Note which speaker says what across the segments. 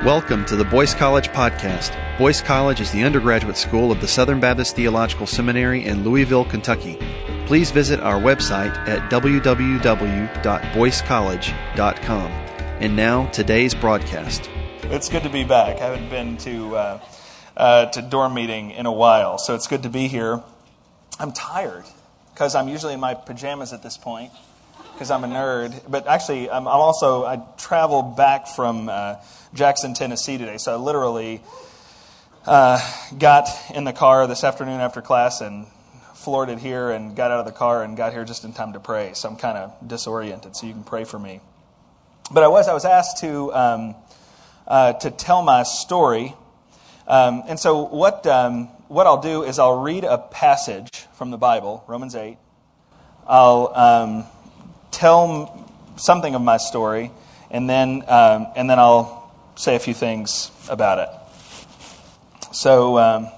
Speaker 1: Welcome to the Boyce College Podcast. Boyce College is the undergraduate school of the Southern Baptist Theological Seminary in Louisville, Kentucky. Please visit our website at www.boycecollege.com. And now, today's broadcast.
Speaker 2: It's good to be back. I haven't been to dorm meeting in a while, so it's good to be here. I'm tired because I'm usually in my pajamas at this point because I'm a nerd. But actually, I traveled back from Jackson, Tennessee today, so I literally got in the car this afternoon after class and floored it here and got out of the car and got here just in time to pray. So I'm kind of disoriented, so you can pray for me. But I was asked to tell my story, and so what I'll do is I'll read a passage from the Bible, Romans 8. I'll tell something of my story, and then I'll say a few things about it. So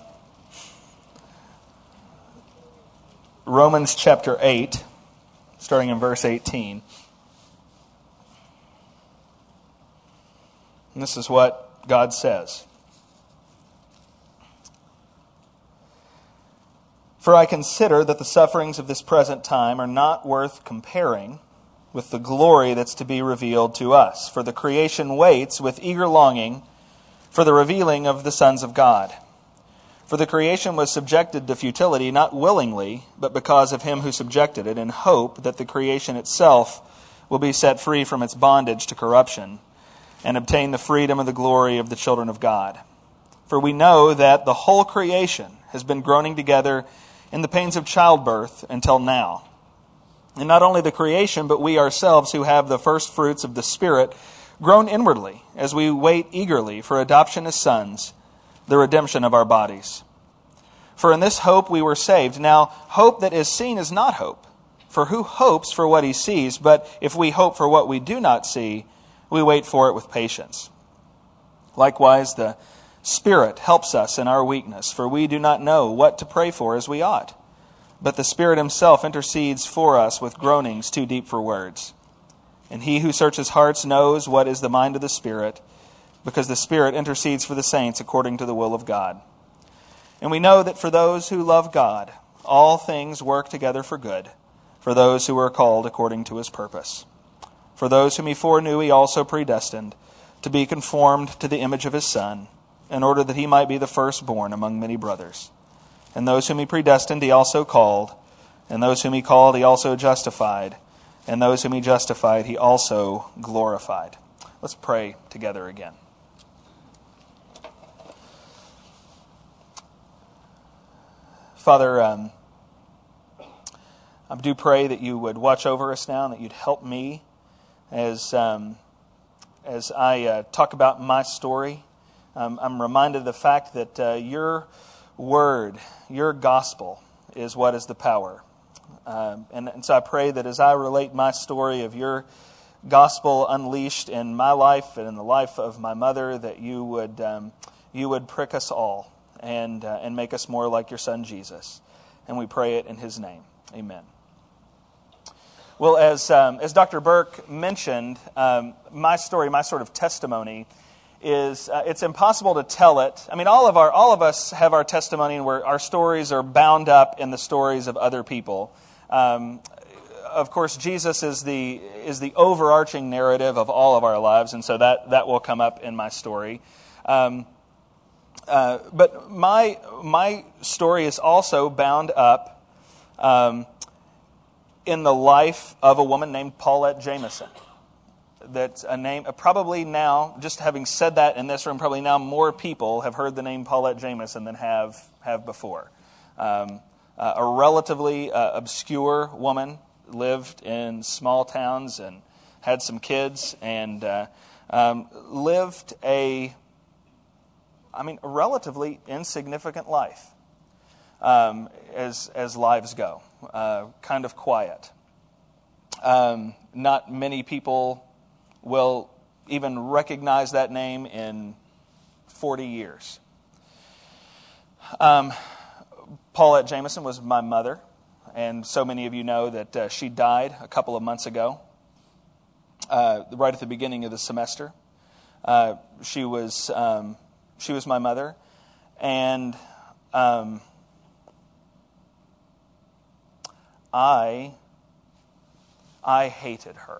Speaker 2: Romans chapter 8, starting in verse 18. And this is what God says. For I consider that the sufferings of this present time are not worth comparing with the glory that's to be revealed to us. For the creation waits with eager longing for the revealing of the sons of God. For the creation was subjected to futility, not willingly, but because of him who subjected it, in hope that the creation itself will be set free from its bondage to corruption, and obtain the freedom of the glory of the children of God. For we know that the whole creation has been groaning together in the pains of childbirth until now. And not only the creation, but we ourselves who have the first fruits of the Spirit groan inwardly as we wait eagerly for adoption as sons, the redemption of our bodies. For in this hope we were saved. Now, hope that is seen is not hope. For who hopes for what he sees? But if we hope for what we do not see, we wait for it with patience. Likewise, the Spirit helps us in our weakness, for we do not know what to pray for as we ought. But the Spirit himself intercedes for us with groanings too deep for words. And he who searches hearts knows what is the mind of the Spirit, because the Spirit intercedes for the saints according to the will of God. And we know that for those who love God, all things work together for good, for those who are called according to his purpose. For those whom he foreknew, he also predestined to be conformed to the image of his Son, in order that he might be the firstborn among many brothers. And those whom he predestined, he also called. And those whom he called, he also justified. And those whom he justified, he also glorified. Let's pray together again. Father, I do pray that you would watch over us now, and that you'd help me as I talk about my story. I'm reminded of the fact that your word, your gospel, is what is the power. And so I pray that as I relate my story of your gospel unleashed in my life and in the life of my mother, that you would prick us all and make us more like your Son Jesus. And we pray it in his name. Amen. Well, as Dr. Burke mentioned, my story, my sort of testimony, is it's impossible to tell it. I mean, all of us have our testimony, and where our stories are bound up in the stories of other people. Of course, Jesus is the overarching narrative of all of our lives, and so that will come up in my story. But my story is also bound up in the life of a woman named Paulette Jamison. That's a name, probably now, just having said that in this room, probably now more people have heard the name Paulette Jamison than have before. A relatively obscure woman, lived in small towns and had some kids, and lived a relatively insignificant life, as lives go. Kind of quiet. Not many people will even recognize that name in 40 years. Paulette Jamison was my mother, and so many of you know that she died a couple of months ago, right at the beginning of the semester. She was my mother, and I hated her.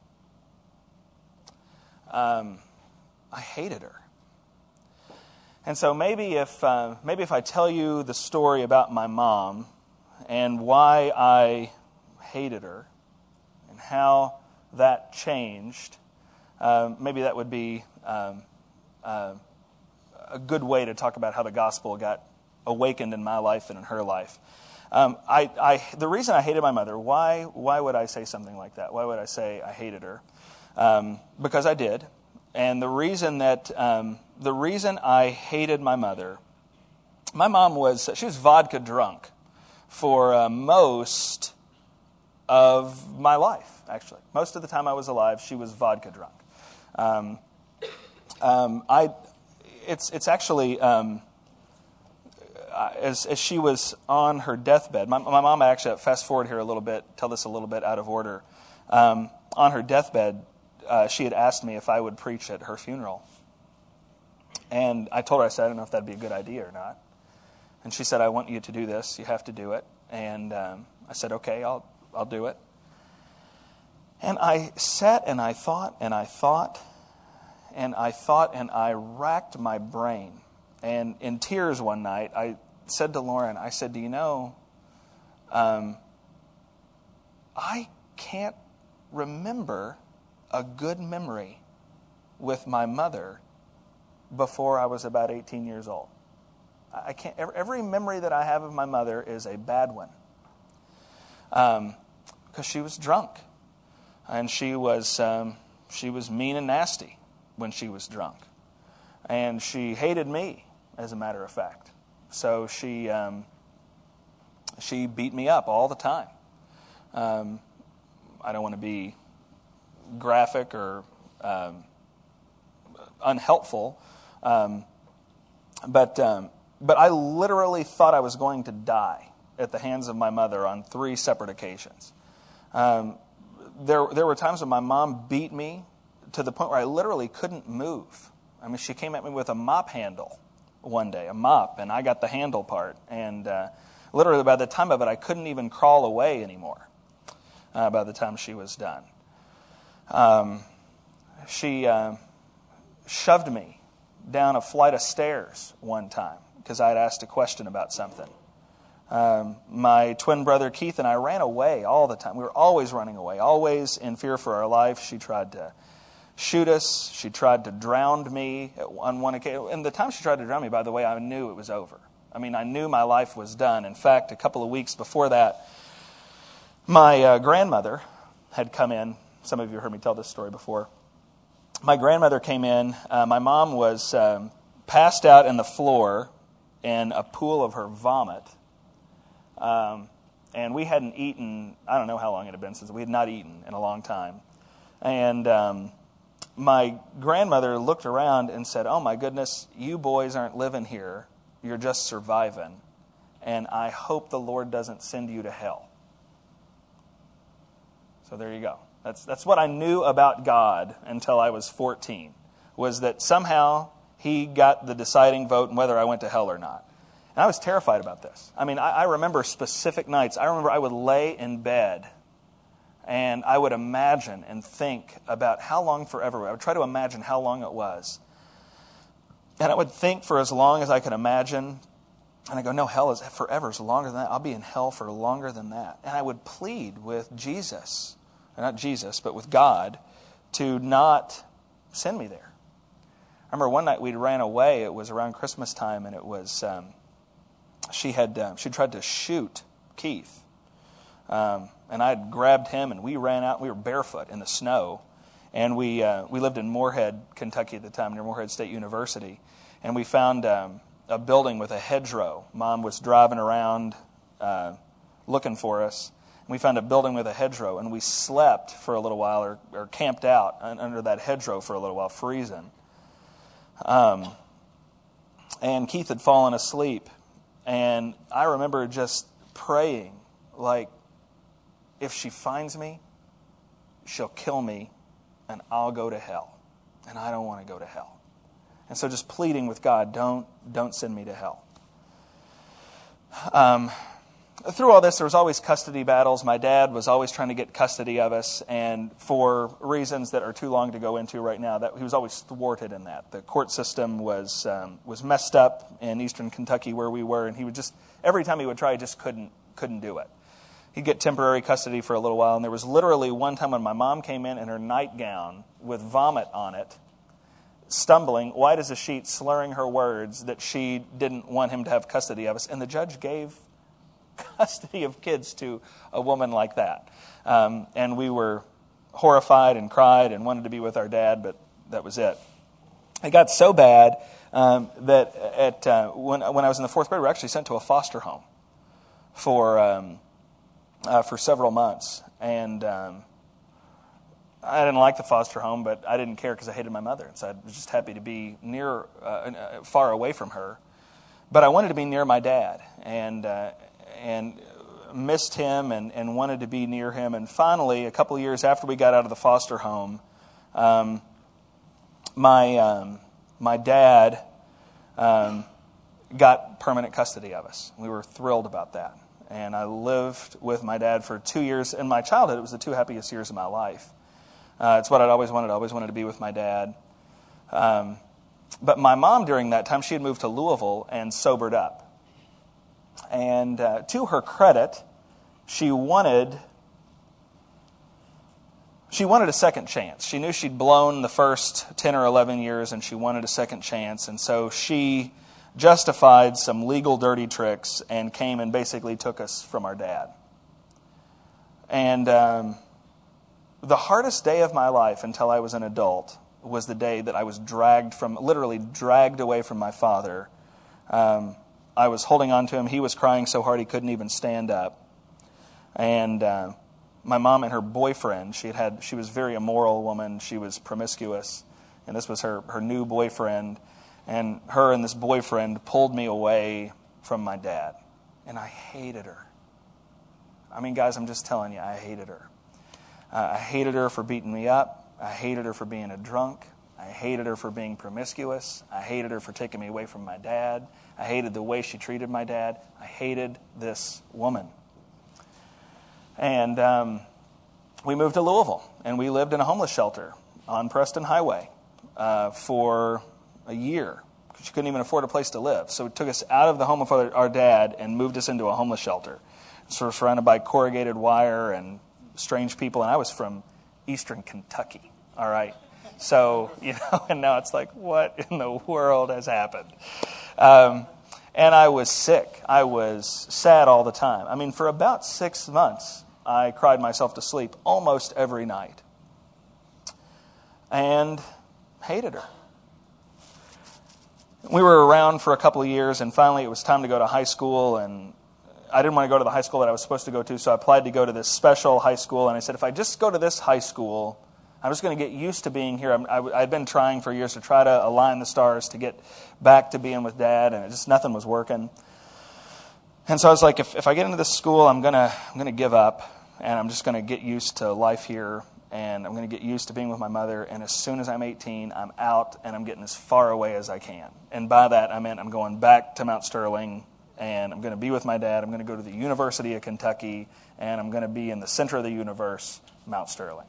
Speaker 2: I hated her. And so maybe if I tell you the story about my mom and why I hated her and how that changed, maybe that would be a good way to talk about how the gospel got awakened in my life and in her life. The reason I hated my mother, why would I say something like that? Why would I say I hated her? Because I did. And the reason I hated my mother, my mom she was vodka drunk for most of my life, actually. Most of the time I was alive, she was vodka drunk. It's actually, as she was on her deathbed, my mom, actually, fast forward here a little bit, tell this a little bit out of order. On her deathbed, she had asked me if I would preach at her funeral. And I told her, I said, I don't know if that'd be a good idea or not. And she said, I want you to do this. You have to do it. And I said, okay, I'll do it. And I sat and I thought and I thought and I thought and I racked my brain. And in tears one night, I said to Lauren, I said, do you know, I can't remember a good memory with my mother before I was about 18 years old. I can't. Every memory that I have of my mother is a bad one, because she was drunk, and she was mean and nasty when she was drunk, and she hated me, as a matter of fact. So she beat me up all the time. I don't want to be graphic or unhelpful, but I literally thought I was going to die at the hands of my mother on 3 separate occasions. There were times when my mom beat me to the point where I literally couldn't move. I mean, she came at me with a mop handle one day, a mop, and I got the handle part. And literally by the time of it, I couldn't even crawl away anymore by the time she was done. She shoved me down a flight of stairs one time because I had asked a question about something. My twin brother Keith and I ran away all the time. We were always running away, always in fear for our life. She tried to shoot us. She tried to drown me on one occasion. And the time she tried to drown me, by the way, I knew it was over. I mean, I knew my life was done. In fact, a couple of weeks before that, my grandmother had come in. Some of you heard me tell this story before. My grandmother came in. My mom was passed out on the floor in a pool of her vomit. And we hadn't eaten, I don't know how long it had been since we had not eaten in a long time. And my grandmother looked around and said, oh my goodness, you boys aren't living here. You're just surviving. And I hope the Lord doesn't send you to hell. So there you go. That's what I knew about God until I was 14, was that somehow He got the deciding vote in whether I went to hell or not. And I was terrified about this. I mean, I remember specific nights. I remember I would lay in bed and I would imagine and think about how long forever. I would try to imagine how long it was. And I would think for as long as I could imagine. And I go, no, hell is forever. It's longer than that. I'll be in hell for longer than that. And I would plead with Jesus, not Jesus, but with God, to not send me there. I remember one night we ran away. It was around Christmas time, and it was she tried to shoot Keith, and I had grabbed him, and we ran out. We were barefoot in the snow, and we lived in Moorhead, Kentucky at the time, near Moorhead State University, and we found a building with a hedgerow. Mom was driving around looking for us. We found a building with a hedgerow, and we slept for a little while, or camped out under that hedgerow for a little while, freezing. And Keith had fallen asleep, and I remember just praying, like, if she finds me, she'll kill me, and I'll go to hell. and I don't want to go to hell. And so just pleading with God, don't send me to hell. Through all this, there was always custody battles. My dad was always trying to get custody of us, and for reasons that are too long to go into right now, that he was always thwarted in that. The court system was messed up in eastern Kentucky where we were, and he would just, every time he would try, he just couldn't do it. He'd get temporary custody for a little while, and there was literally one time when my mom came in her nightgown with vomit on it, stumbling, white as a sheet, slurring her words that she didn't want him to have custody of us, and the judge gave custody of kids to a woman like that. And we were horrified and cried and wanted to be with our dad, but that was it. It got so bad that when I was in the fourth grade, we were actually sent to a foster home for several months. And I didn't like the foster home, but I didn't care because I hated my mother. And so I was just happy to be far away from her. But I wanted to be near my dad, and missed him and wanted to be near him. And finally, a couple of years after we got out of the foster home, my dad got permanent custody of us. We were thrilled about that. And I lived with my dad for 2 years. In my childhood, it was the 2 happiest years of my life. It's what I'd always wanted. I always wanted to be with my dad. But my mom, during that time, she had moved to Louisville and sobered up. And to her credit, she wanted a second chance. She knew she'd blown the first 10 or 11 years, and she wanted a second chance. And so she justified some legal dirty tricks and came and basically took us from our dad. And the hardest day of my life until I was an adult was the day that I was literally dragged away from my father. I was holding on to him. He was crying so hard he couldn't even stand up. And my mom and her boyfriend, she was a very immoral woman. She was promiscuous. And this was her new boyfriend. And her and this boyfriend pulled me away from my dad. And I hated her. I mean, guys, I'm just telling you, I hated her. I hated her for beating me up. I hated her for being a drunk. I hated her for being promiscuous. I hated her for taking me away from my dad. I hated the way she treated my dad. I hated this woman. And we moved to Louisville, and we lived in a homeless shelter on Preston Highway for a year. She couldn't even afford a place to live. So it took us out of the home of our dad and moved us into a homeless shelter. So we're surrounded by corrugated wire and strange people, and I was from eastern Kentucky, all right? So, and now it's like, what in the world has happened? And I was sick. I was sad all the time. I mean, for about 6 months, I cried myself to sleep almost every night. And hated her. We were around for a couple of years, and finally it was time to go to high school, and I didn't want to go to the high school that I was supposed to go to, so I applied to go to this special high school, and I said, if I just go to this high school, I'm just going to get used to being here. I'd been trying for years to try to align the stars to get back to being with Dad, and nothing was working. And so I was like, if I get into this school, I'm gonna give up, and I'm just going to get used to life here, and I'm going to get used to being with my mother, and as soon as I'm 18, I'm out, and I'm getting as far away as I can. And by that, I meant I'm going back to Mount Sterling, and I'm going to be with my dad. I'm going to go to the University of Kentucky, and I'm going to be in the center of the universe, Mount Sterling.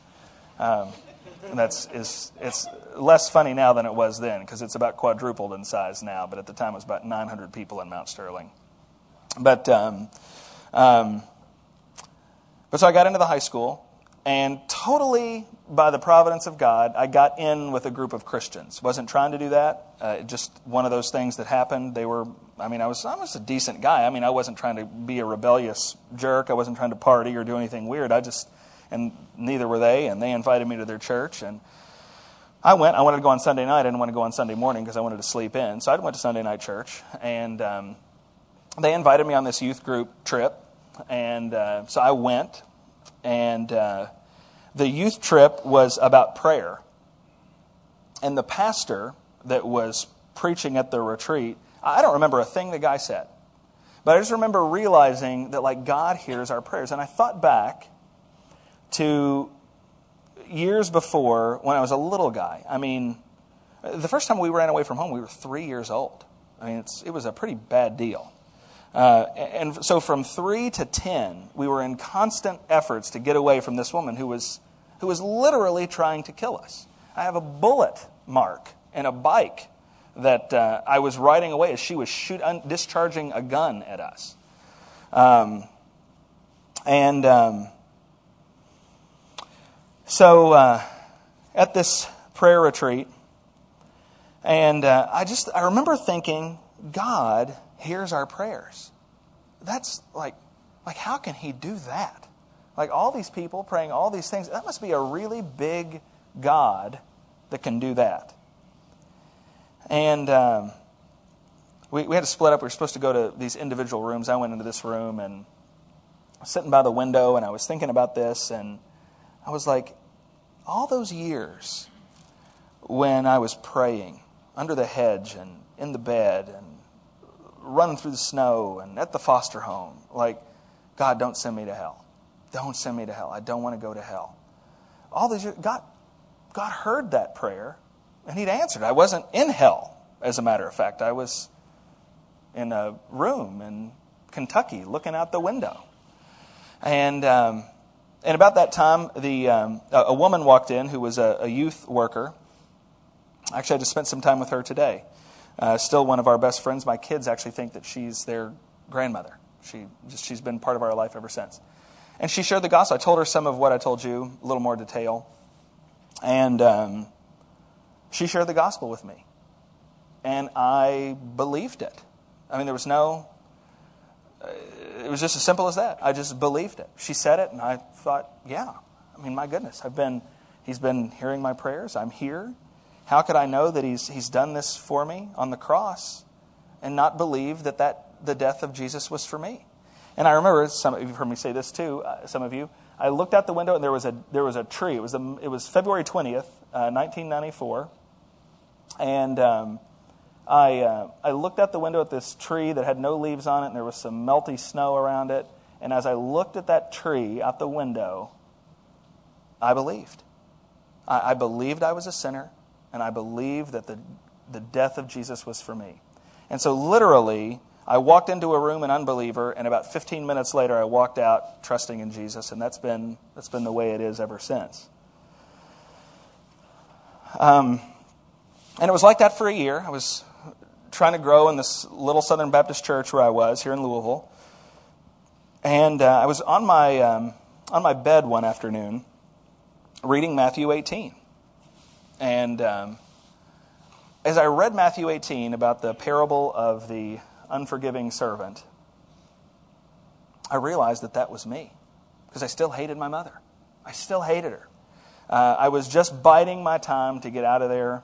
Speaker 2: It's less funny now than it was then, because it's about quadrupled in size now, but at the time it was about 900 people in Mount Sterling. But so I got into the high school, and totally by the providence of God, I got in with a group of Christians. Wasn't trying to do that. Just one of those things that happened. I was a decent guy. I mean, I wasn't trying to be a rebellious jerk. I wasn't trying to party or do anything weird. And neither were they, and they invited me to their church, and I went. I wanted to go on Sunday night. I didn't want to go on Sunday morning because I wanted to sleep in. So I went to Sunday night church, and they invited me on this youth group trip, and so I went, and the youth trip was about prayer. And the pastor that was preaching at the retreat, I don't remember a thing the guy said, but I just remember realizing that God hears our prayers. And I thought back to years before, when I was a little guy, I mean, the first time we ran away from home, we were 3 years old. I mean, it was a pretty bad deal. And so from 3 to 10, we were in constant efforts to get away from this woman who was literally trying to kill us. I have a bullet mark in a bike that I was riding away as she was discharging a gun at us. So at this prayer retreat, and I remember thinking, God hears our prayers. That's like how can He do that? Like all these people praying all these things, that must be a really big God that can do that. And we had to split up. We were supposed to go to these individual rooms. I went into this room and I was sitting by the window and I was thinking about this, and I was like, all those years when I was praying under the hedge and in the bed and running through the snow and at the foster home, like, God, don't send me to hell. Don't send me to hell. I don't want to go to hell. All these years, God heard that prayer, and He'd answered. I wasn't in hell, as a matter of fact. I was in a room in Kentucky looking out the window. And about that time, a woman walked in who was a youth worker. Actually, I just spent some time with her today. Still one of our best friends. My kids actually think that she's their grandmother. She's been part of our life ever since. And she shared the gospel. I told her some of what I told you, a little more detail. And she shared the gospel with me. And I believed it. I mean, there was no... It was just as simple as that. I just believed it. She said it, and I thought, yeah. I mean, my goodness, He's been hearing my prayers. I'm here. How could I know that He's done this for me on the cross and not believe that the death of Jesus was for me? And I remember, some of you have heard me say this too, some of you, I looked out the window and there was a tree. It was February 20th, 1994. And I looked out the window at this tree that had no leaves on it, and there was some melty snow around it. And as I looked at that tree out the window, I believed. I believed I was a sinner, and I believed that the death of Jesus was for me. And so literally, I walked into a room an unbeliever, and about 15 minutes later, I walked out trusting in Jesus, and that's been the way it is ever since. And it was like that for a year. I was trying to grow in this little Southern Baptist church where I was here in Louisville, and I was on my bed one afternoon reading Matthew 18, and as I read Matthew 18 about the parable of the unforgiving servant, I realized that was me, because I still hated my mother. I still hated her. I was just biding my time to get out of there.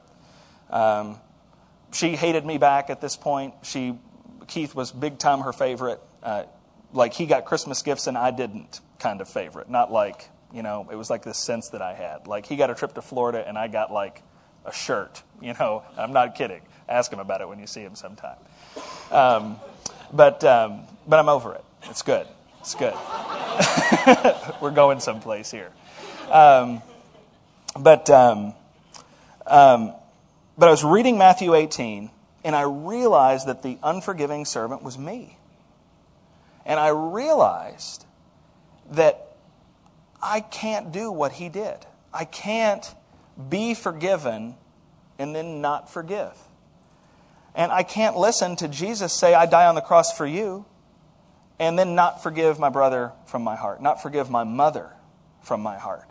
Speaker 2: She hated me back at this point. Keith was big time her favorite. Like he got Christmas gifts and I didn't kind of favorite. Not like, it was like this sense that I had. Like he got a trip to Florida and I got like a shirt. I'm not kidding. Ask him about it when you see him sometime. But I'm over it. It's good. It's good. We're going someplace here. But I was reading Matthew 18, and I realized that the unforgiving servant was me. And I realized that I can't do what he did. I can't be forgiven and then not forgive. And I can't listen to Jesus say, I die on the cross for you, and then not forgive my brother from my heart, not forgive my mother from my heart.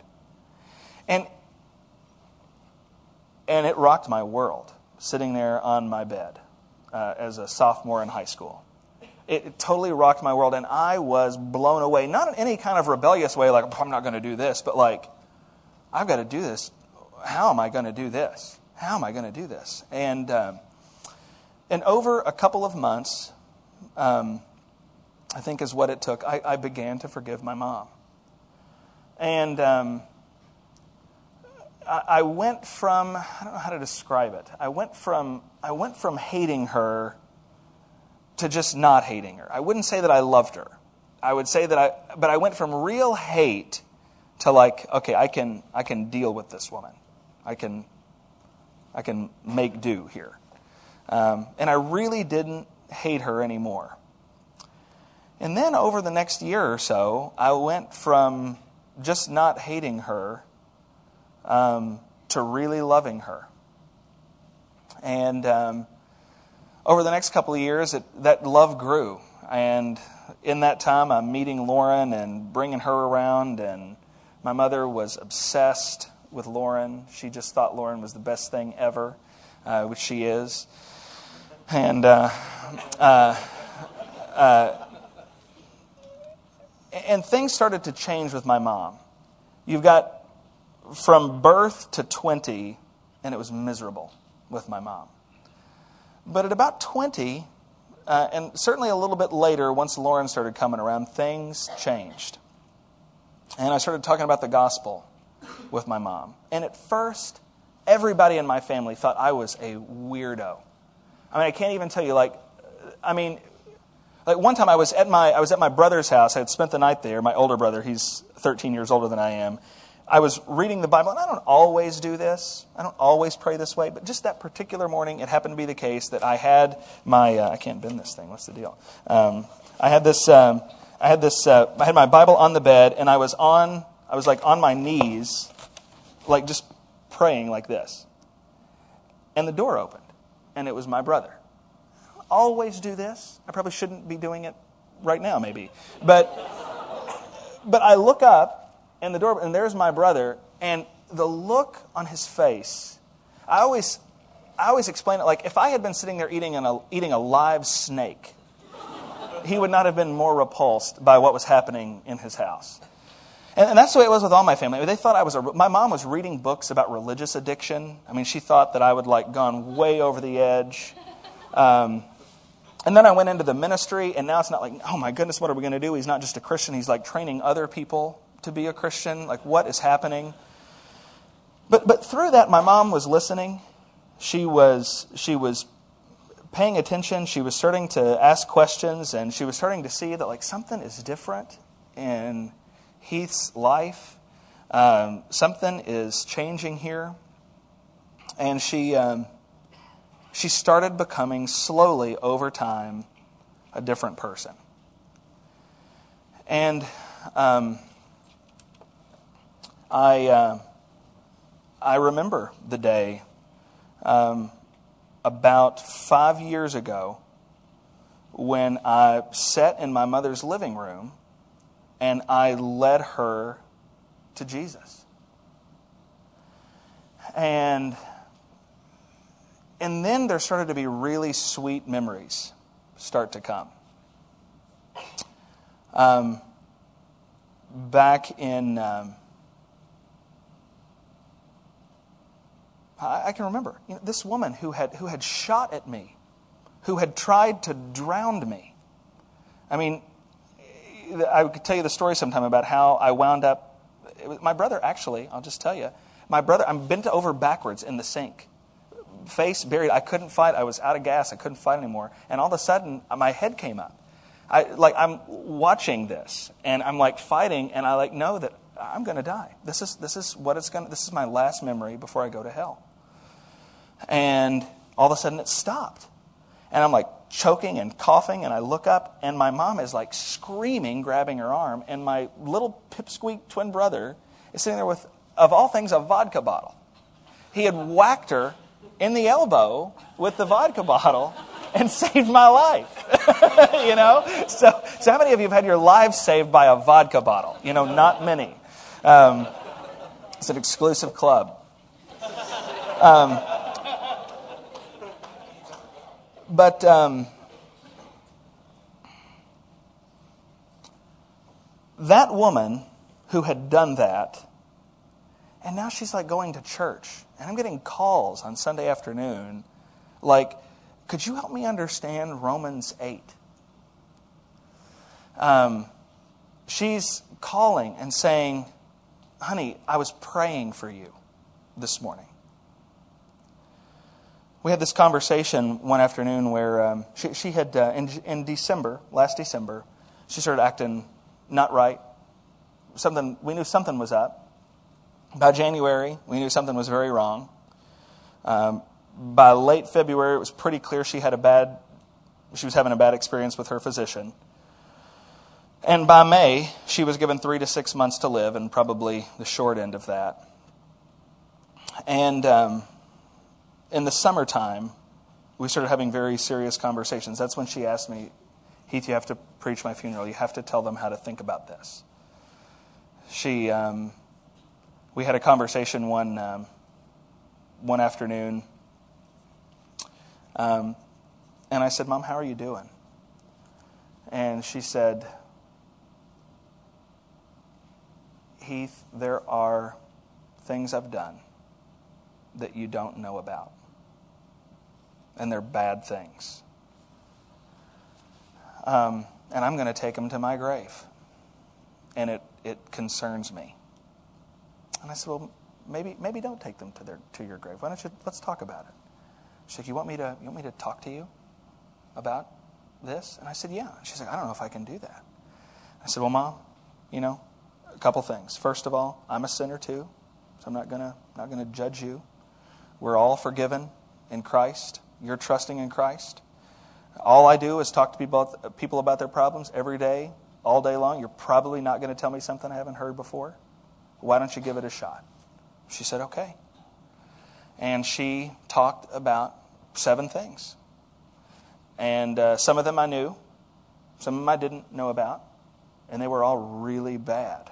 Speaker 2: And it rocked my world, sitting there on my bed as a sophomore in high school. It totally rocked my world, and I was blown away. Not in any kind of rebellious way, like, I'm not going to do this, but like, I've got to do this. How am I going to do this? How am I going to do this? And over a couple of months, I think is what it took, I began to forgive my mom. And I went from, I don't know how to describe it. I went from hating her to just not hating her. I wouldn't say that I loved her. I would say that I went from real hate to like, okay, I can deal with this woman. I can make do here. And I really didn't hate her anymore. And then over the next year or so, I went from just not hating her to really loving her. And over the next couple of years, that love grew. And in that time, I'm meeting Lauren and bringing her around. And my mother was obsessed with Lauren. She just thought Lauren was the best thing ever, which she is. And and things started to change with my mom. You've got from birth to 20, and it was miserable with my mom. But at about 20, and certainly a little bit later, once Lauren started coming around, things changed. And I started talking about the gospel with my mom. And at first, everybody in my family thought I was a weirdo. I mean, I can't even tell you, like one time I was at my brother's house. I had spent the night there. My older brother, he's 13 years older than I am. I was reading the Bible, and I don't always do this. I don't always pray this way, but just that particular morning, it happened to be the case that I had my I can't bend this thing. What's the deal? I had my Bible on the bed, and I was on my knees, like just praying like this. And the door opened, and it was my brother. I always do this. I probably shouldn't be doing it right now, maybe. But I look up, and the door, and there's my brother, and the look on his face. I always explain it like if I had been sitting there eating a live snake, he would not have been more repulsed by what was happening in his house. And that's the way it was with all my family. They thought my mom was reading books about religious addiction. I mean, she thought that I would like gone way over the edge. And then I went into the ministry, and now it's not like, oh my goodness, what are we going to do? He's not just a Christian. He's like training other people to be a Christian. Like, what is happening? But through that, my mom was listening. She was paying attention. She was starting to ask questions, and she was starting to see that like something is different in Heath's life. Something is changing here, and she started becoming slowly over time a different person. And I remember the day about 5 years ago when I sat in my mother's living room and I led her to Jesus. And then there started to be really sweet memories start to come. Back in... I can remember this woman who had shot at me, who had tried to drown me. I mean, I could tell you the story sometime about how I wound up. My brother, actually, I'll just tell you, I'm bent over backwards in the sink, face buried. I couldn't fight. I was out of gas. I couldn't fight anymore. And all of a sudden, my head came up. I'm watching this, and I'm like fighting, and I know that I'm going to die. This is what it's going. This is my last memory before I go to hell. And all of a sudden it stopped. And I'm like choking and coughing, and I look up, and my mom is like screaming, grabbing her arm, and my little pipsqueak twin brother is sitting there with, of all things, a vodka bottle. He had whacked her in the elbow with the vodka bottle and saved my life. So how many of you have had your lives saved by a vodka bottle? Not many. It's an exclusive club. But that woman who had done that, and now she's like going to church, and I'm getting calls on Sunday afternoon, like, could you help me understand Romans 8? She's calling and saying, honey, I was praying for you this morning. We had this conversation one afternoon where she had, in December, last December, she started acting not right, something was up. By January, we knew something was very wrong. By late February, it was pretty clear she was having a bad experience with her physician. And by May, she was given 3 to 6 months to live, and probably the short end of that. And in the summertime, we started having very serious conversations. That's when she asked me, Heath, you have to preach my funeral. You have to tell them how to think about this. We had a conversation one afternoon, and I said, Mom, how are you doing? And she said, Heath, there are things I've done that you don't know about. And they're bad things. And I'm going to take them to my grave. And it concerns me. And I said, well, maybe don't take them to your grave. Why don't you, let's talk about it. She said, you want me to talk to you about this? And I said, yeah. And she's like, I don't know if I can do that. I said, well, Mom, a couple things. First of all, I'm a sinner too, so I'm not gonna judge you. We're all forgiven in Christ. You're trusting in Christ. All I do is talk to people about their problems every day, all day long. You're probably not going to tell me something I haven't heard before. Why don't you give it a shot? She said, okay. And she talked about 7 things. And some of them I knew, some of them I didn't know about, and they were all really bad.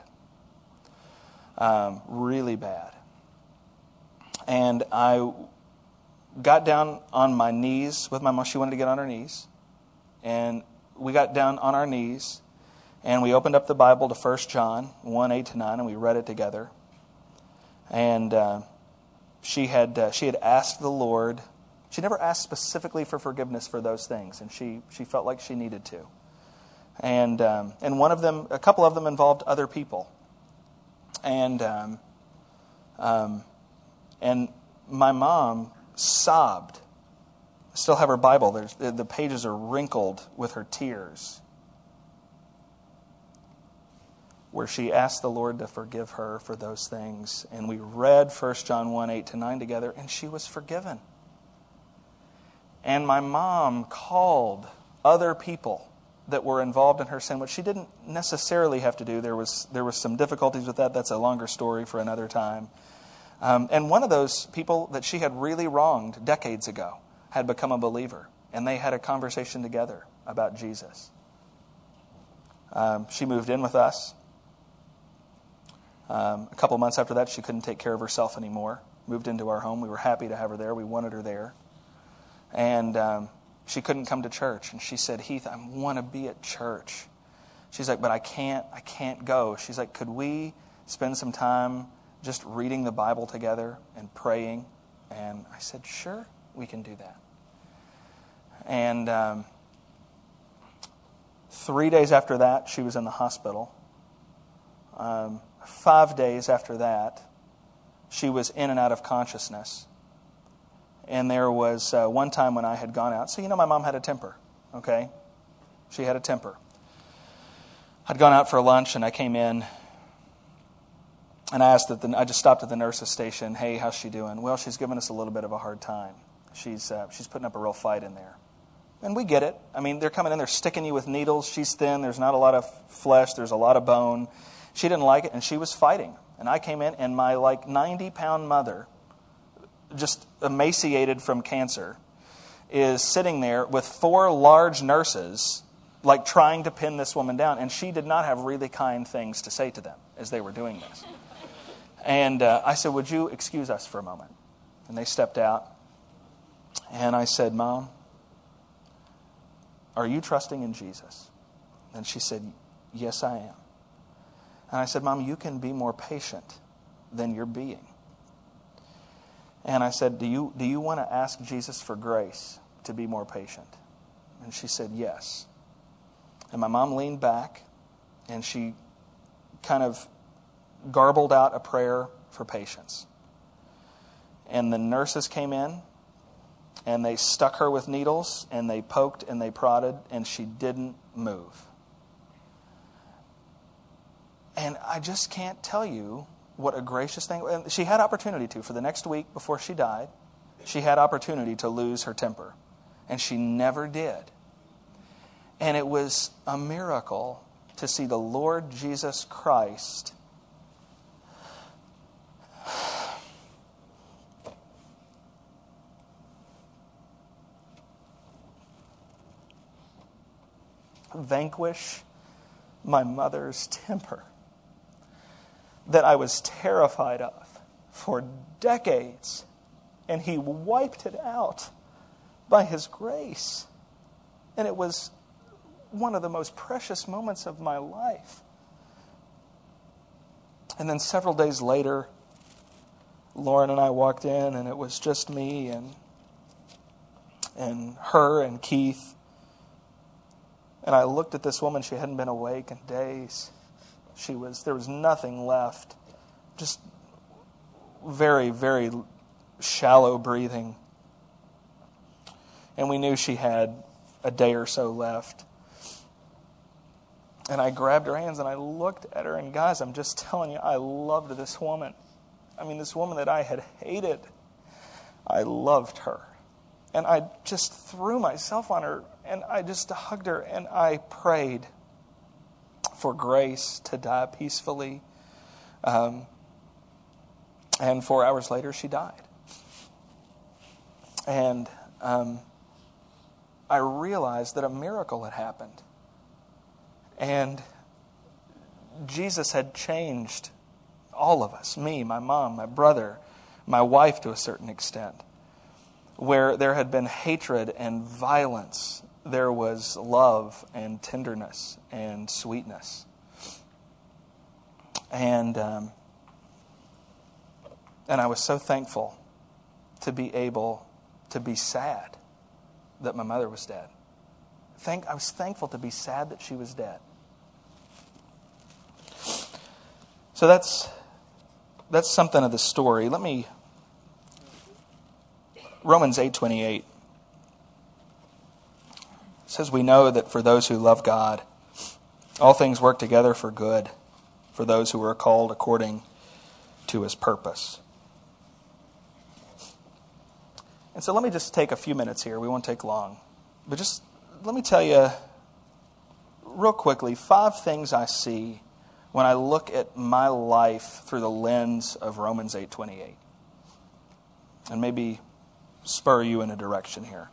Speaker 2: Really bad. And I got down on my knees with my mom. She wanted to get on her knees. And we got down on our knees, and we opened up the Bible to 1 John 1, 8-9, and we read it together. And she had asked the Lord. She never asked specifically for forgiveness for those things, and she felt like she needed to. And one of them, a couple of them involved other people. And my mom sobbed. I still have her Bible. The pages are wrinkled with her tears, where she asked the Lord to forgive her for those things. And we read 1 John 1, 8-9 together, and she was forgiven. And my mom called other people that were involved in her sin, which she didn't necessarily have to do. There was some difficulties with that. That's a longer story for another time. And one of those people that she had really wronged decades ago had become a believer. And they had a conversation together about Jesus. She moved in with us. A couple months after that, she couldn't take care of herself anymore. Moved into our home. We were happy to have her there. We wanted her there. And she couldn't come to church. And she said, Heath, I want to be at church. She's like, but I can't go. She's like, could we spend some time just reading the Bible together and praying? And I said, sure, we can do that. And 3 days after that, she was in the hospital. 5 days after that, she was in and out of consciousness. And there was one time when I had gone out. So, my mom had a temper, okay? She had a temper. I'd gone out for lunch, and I came in, and I just stopped at the nurse's station. Hey, how's she doing? Well, she's giving us a little bit of a hard time. She's putting up a real fight in there. And we get it. I mean, they're coming in, they're sticking you with needles. She's thin. There's not a lot of flesh. There's a lot of bone. She didn't like it, and she was fighting. And I came in, and my 90-pound mother, just emaciated from cancer, is sitting there with 4 large nurses, trying to pin this woman down. And she did not have really kind things to say to them as they were doing this. And I said, would you excuse us for a moment? And they stepped out. And I said, Mom, are you trusting in Jesus? And she said, yes, I am. And I said, Mom, you can be more patient than you're being. And I said, do you want to ask Jesus for grace to be more patient? And she said, yes. And my mom leaned back, and she kind of garbled out a prayer for patience. And the nurses came in, and they stuck her with needles, and they poked and they prodded, and she didn't move. And I just can't tell you what a gracious thing. And she had opportunity to, for the next week before she died, she had opportunity to lose her temper. And she never did. And it was a miracle to see the Lord Jesus Christ vanquish my mother's temper that I was terrified of for decades. And He wiped it out by His grace. And it was one of the most precious moments of my life. And then several days later, Lauren and I walked in, and it was just me and her and Keith. And I looked at this woman. She hadn't been awake in days. There was nothing left. Just very, very shallow breathing. And we knew she had a day or so left. And I grabbed her hands and I looked at her. And guys, I'm just telling you, I loved this woman. I mean, this woman that I had hated, I loved her. And I just threw myself on her and I just hugged her and I prayed for grace to die peacefully. And 4 hours later, she died. And I realized that a miracle had happened. And Jesus had changed all of us, me, my mom, my brother, my wife to a certain extent. Where there had been hatred and violence, there was love and tenderness and sweetness. And I was so thankful to be able to be sad that my mother was dead. I was thankful to be sad that she was dead. So that's something of the story. Romans 8:28 says, "We know that for those who love God, all things work together for good, for those who are called according to His purpose." And so let me just take a few minutes here. We won't take long. But just let me tell you real quickly 5 things I see when I look at my life through the lens of Romans 8:28. And maybe spur you in a direction here.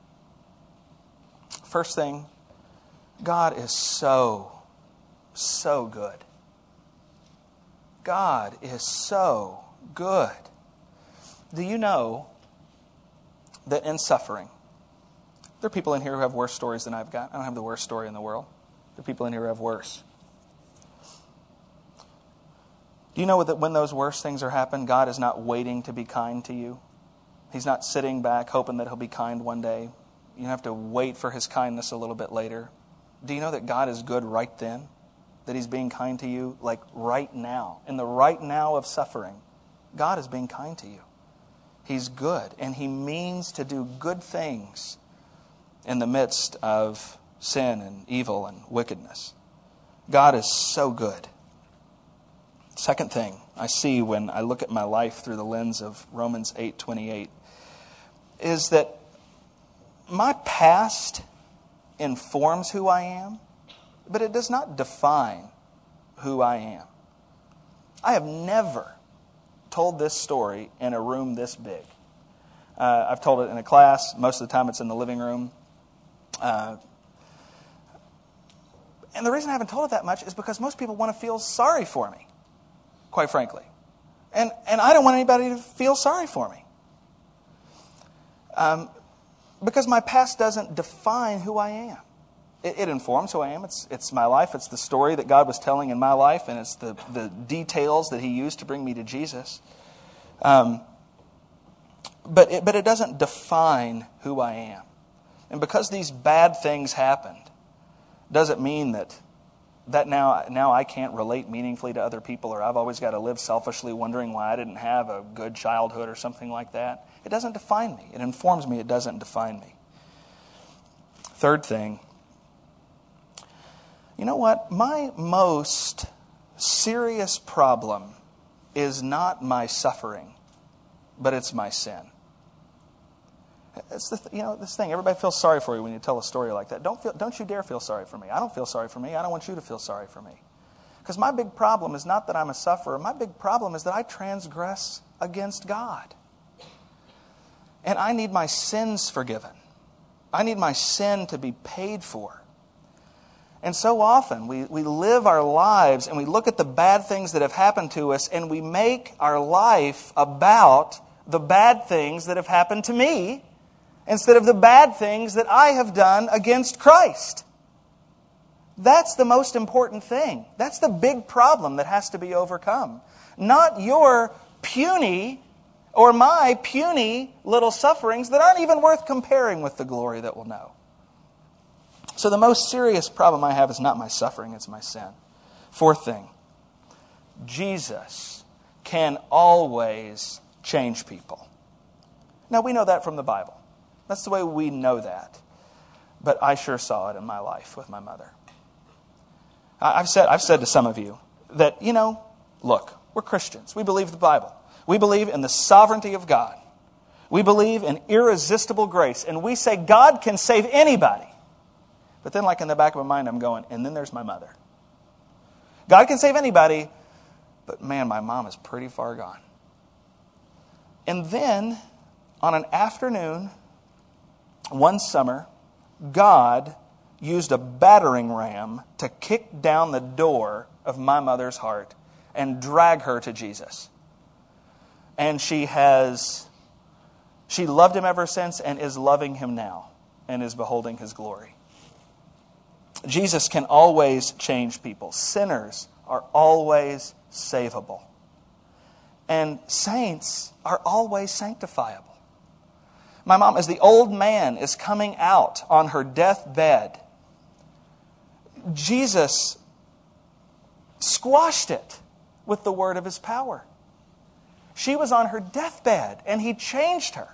Speaker 2: First thing, God is so good. God is so good. Do you know that in suffering, there are people in here who have worse stories than I've got. I don't have the worst story in the world. There are people in here who have worse. Do you know that when those worst things are happening, God is not waiting to be kind to you? He's not sitting back hoping that He'll be kind one day. You have to wait for His kindness a little bit later. Do you know that God is good right then? That He's being kind to you like right now. In the right now of suffering, God is being kind to you. He's good, and He means to do good things in the midst of sin and evil and wickedness. God is so good. Second thing I see when I look at my life through the lens of Romans 8:28 is that my past informs who I am, but it does not define who I am. I have never told this story in a room this big. I've told it in a class. Most of the time it's in the living room. And the reason I haven't told it that much is because most people want to feel sorry for me, quite frankly. And I don't want anybody to feel sorry for me. Because my past doesn't define who I am. It informs who I am. It's my life. It's the story that God was telling in my life, and it's the details that He used to bring me to Jesus. But it doesn't define who I am. And because these bad things happened, doesn't mean that now I can't relate meaningfully to other people, or I've always got to live selfishly wondering why I didn't have a good childhood or something like that. It doesn't define me. It informs me. It doesn't define me. Third thing, you know what? My most serious problem is not my suffering, but it's my sin. It's this thing. Everybody feels sorry for you when you tell a story like that. Don't you dare feel sorry for me. I don't feel sorry for me. I don't want you to feel sorry for me. Because my big problem is not that I'm a sufferer. My big problem is that I transgress against God. And I need my sins forgiven. I need my sin to be paid for. And so often we live our lives and we look at the bad things that have happened to us and we make our life about the bad things that have happened to me instead of the bad things that I have done against Christ. That's the most important thing. That's the big problem that has to be overcome. Not your puny or my puny little sufferings that aren't even worth comparing with the glory that we'll know. So the most serious problem I have is not my suffering, it's my sin. Fourth thing, Jesus can always change people. Now we know that from the Bible. That's the way we know that. But I sure saw it in my life with my mother. I've said to some of you that, look, we're Christians. We believe the Bible. We believe in the sovereignty of God. We believe in irresistible grace. And we say God can save anybody. But then like in the back of my mind, I'm going, and then there's my mother. God can save anybody, but man, my mom is pretty far gone. And then on an afternoon, one summer, God used a battering ram to kick down the door of my mother's heart and drag her to Jesus. And she loved Him ever since and is loving Him now and is beholding His glory. Jesus can always change people. Sinners are always savable. And saints are always sanctifiable. My mom, as the old man is coming out on her deathbed, Jesus squashed it with the word of His power. She was on her deathbed and He changed her.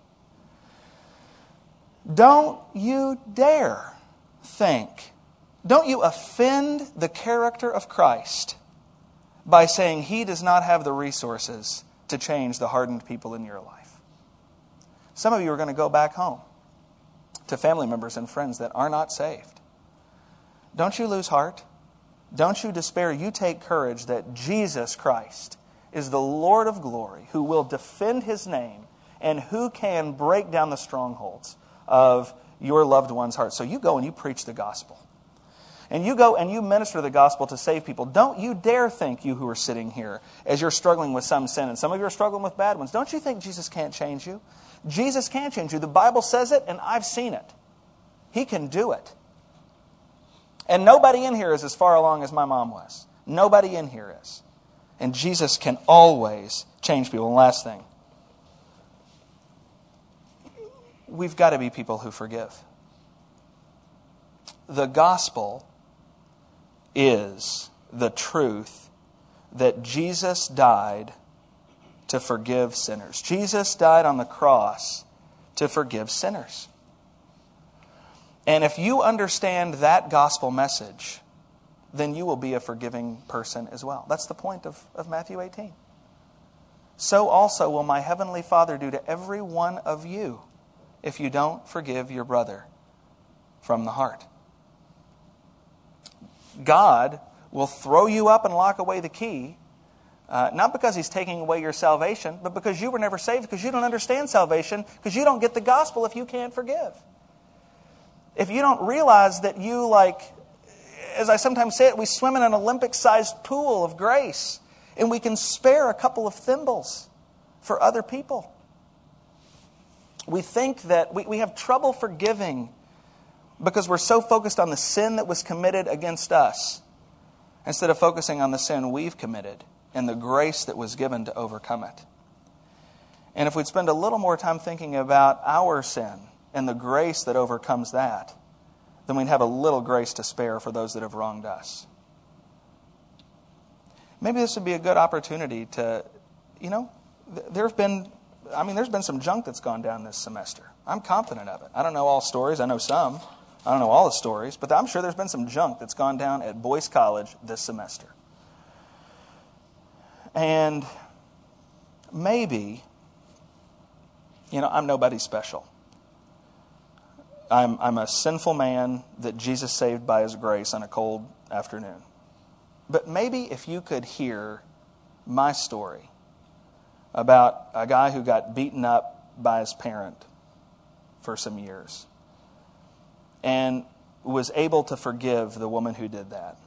Speaker 2: Don't you dare think, don't you offend the character of Christ by saying He does not have the resources to change the hardened people in your life. Some of you are going to go back home to family members and friends that are not saved. Don't you lose heart. Don't you despair. You take courage that Jesus Christ is the Lord of glory who will defend His name and who can break down the strongholds of your loved one's heart. So you go and you preach the gospel. And you go and you minister the gospel to save people. Don't you dare think, you who are sitting here, as you're struggling with some sin, and some of you are struggling with bad ones, don't you think Jesus can't change you? Jesus can change you. The Bible says it, and I've seen it. He can do it. And nobody in here is as far along as my mom was. Nobody in here is. And Jesus can always change people. And last thing, we've got to be people who forgive. The gospel is the truth that Jesus died to forgive sinners. Jesus died on the cross to forgive sinners. And if you understand that gospel message, then you will be a forgiving person as well. That's the point of Matthew 18. So also will my heavenly Father do to every one of you if you don't forgive your brother from the heart. God will throw you up and lock away the key, not because He's taking away your salvation, but because you were never saved, because you don't understand salvation, because you don't get the gospel if you can't forgive. If you don't realize that you, as I sometimes say it, we swim in an Olympic-sized pool of grace, and we can spare a couple of thimbles for other people. We think that we have trouble forgiving because we're so focused on the sin that was committed against us instead of focusing on the sin we've committed and the grace that was given to overcome it. And if we'd spend a little more time thinking about our sin and the grace that overcomes that, then we'd have a little grace to spare for those that have wronged us. Maybe this would be a good opportunity to, there's been some junk that's gone down this semester. I'm confident of it. I don't know all stories. I know some. I don't know all the stories. But I'm sure there's been some junk that's gone down at Boyce College this semester. And maybe, I'm nobody special. I'm a sinful man that Jesus saved by His grace on a cold afternoon. But maybe if you could hear my story about a guy who got beaten up by his parent for some years and was able to forgive the woman who did that.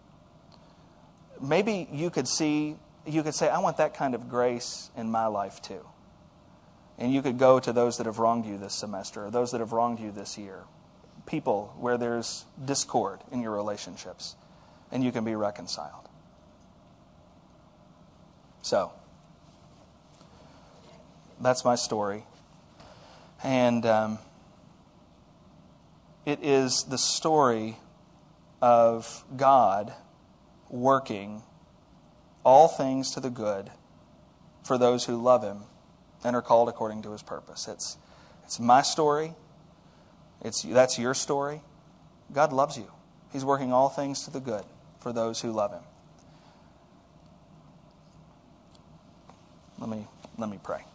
Speaker 2: Maybe you could say, I want that kind of grace in my life too. And you could go to those that have wronged you this semester, or those that have wronged you this year. People where there's discord in your relationships, and you can be reconciled. So, that's my story. And it is the story of God working all things to the good for those who love Him and are called according to His purpose. It's my story. That's your story. God loves you. He's working all things to the good for those who love Him. Let me pray.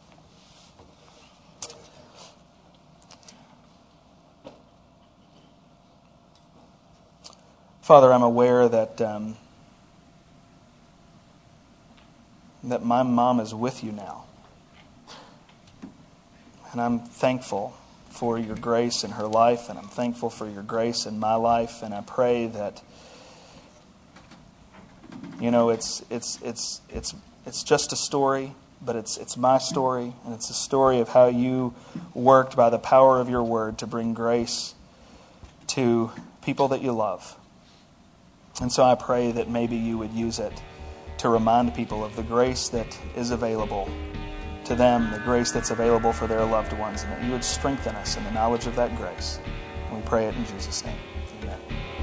Speaker 2: Father, I'm aware that my mom is with you now. And I'm thankful for your grace in her life, and I'm thankful for your grace in my life, and I pray that it's just a story, but it's my story, and it's a story of how you worked by the power of your word to bring grace to people that you love. And so I pray that maybe you would use it to remind people of the grace that is available to them, the grace that's available for their loved ones, and that you would strengthen us in the knowledge of that grace. And we pray it in Jesus' name. Amen.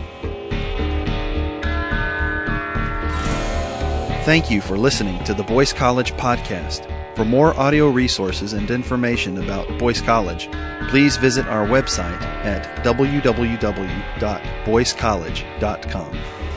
Speaker 1: Thank you for listening to the Boyce College Podcast. For more audio resources and information about Boyce College, please visit our website at www.boycecollege.com.